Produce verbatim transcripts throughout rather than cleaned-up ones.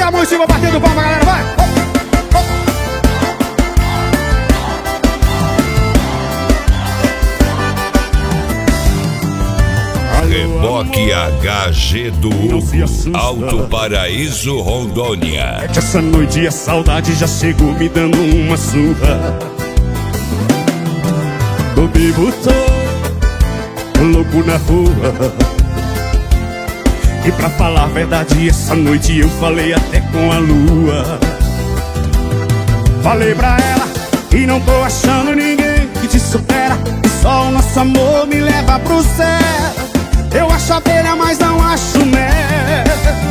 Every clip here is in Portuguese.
a mão em cima, batendo palma, galera, vai! Reboque H G do Hugo, Alto Paraíso, Rondônia. É que essa noite a saudade já chegou me dando uma surra. Tô vivo, tô louco na rua. E pra falar a verdade, essa noite eu falei até com a lua. Falei pra ela e não tô achando ninguém que te supera, e só o nosso amor me leva pro céu. Eu acho abelha, mas não acho mel.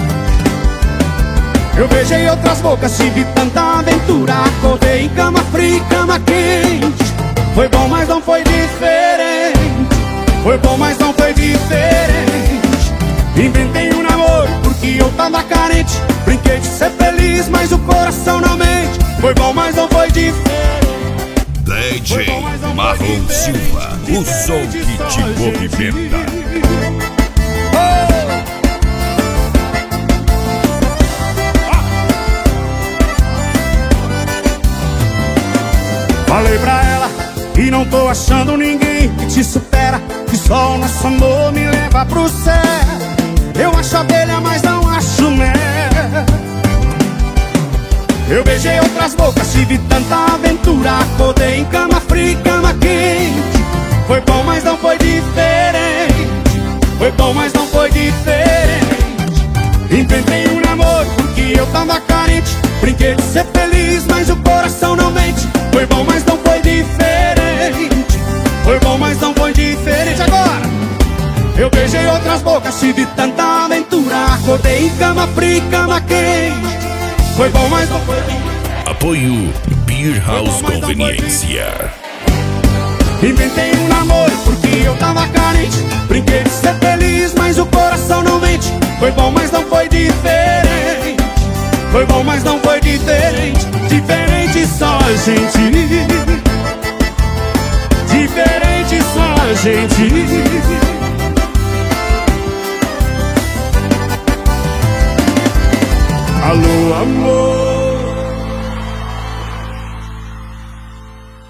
Eu beijei outras bocas, tive tanta aventura. Acordei em cama fria e cama quente. Foi bom, mas não foi diferente. Foi bom, mas não foi diferente. Inventei um namoro porque eu tava carente. Brinquei de ser feliz, mas o coração não mente. Foi bom, mas não foi diferente. D J Marlon Silva, o som que te movimenta. Falei pra ela e não tô achando ninguém que te supera, que só o nosso amor me leva pro céu. Eu acho abelha, mas não acho mel. Eu beijei outras bocas, tive tanta aventura. Acordei em cama fria e cama quente. Foi bom, mas não foi diferente. Foi bom, mas não foi diferente. Inventei um namoro porque eu tava carente. Brinquei de ser feliz, mas o coração não mente. Foi bom, mas não foi diferente. Foi bom, mas não foi diferente. Agora! Eu beijei outras bocas, tive tanta aventura. Acordei em cama fria e cama quente. Foi bom, mas não foi diferente. Apoio Beer House Conveniência. Inventei um namoro porque eu tava carente. Brinquei de ser feliz, mas o coração não mente. Foi bom, mas não foi diferente. Foi bom, mas não foi diferente. Diferente só a gente. Diferente só a gente.